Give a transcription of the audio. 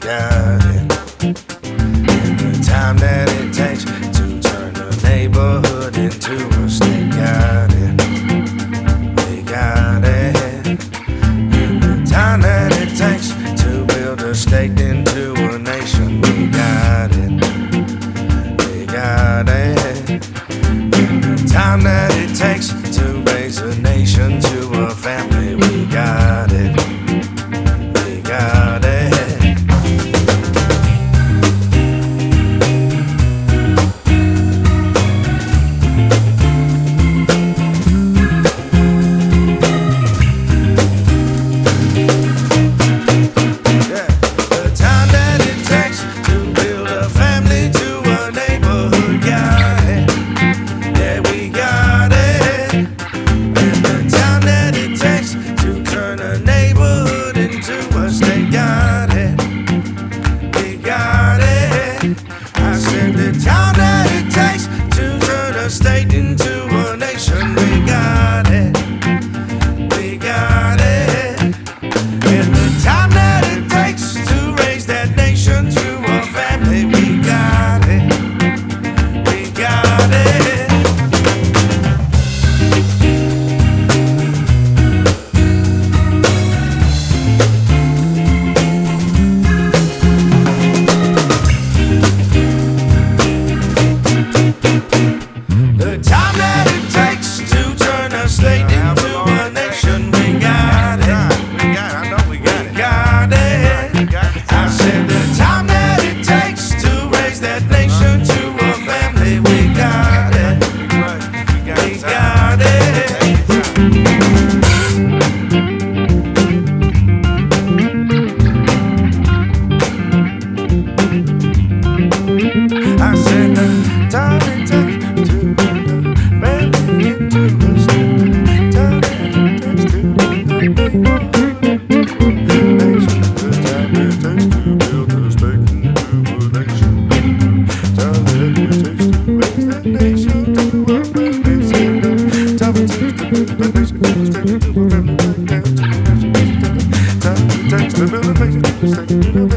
got it. And the time that it takes to turn a neighborhood into a state, got it. We got it. And the time that it takes to build a state into a nation, we got it. We got it. And the time that it takes to raise a nation to a family, we got it. We got it. State into a nation, we got it. We got it. And the time that it takes to raise that nation to a family, we got it. We got it. The time that it takes to turn a state into a nation, we got it. I know we got it. Got it. I said the time that it takes to raise that nation to a family, we got it. We got it. I said the time it takes to Takes to build a nation.